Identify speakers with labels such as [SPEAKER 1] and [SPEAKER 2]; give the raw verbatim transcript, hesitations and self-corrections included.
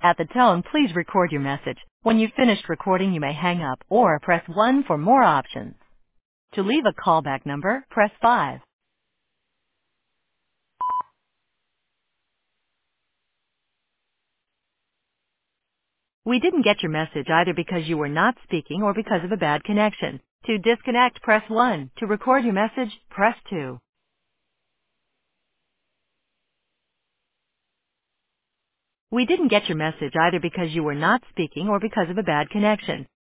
[SPEAKER 1] At the tone, please record your message. When you've finished recording, you may hang up or press one for more options. To leave a callback number, press five. We didn't get your message either because you were not speaking or because of a bad connection. To disconnect, press one. To record your message, press two. We didn't get your message either because you were not speaking or because of a bad connection.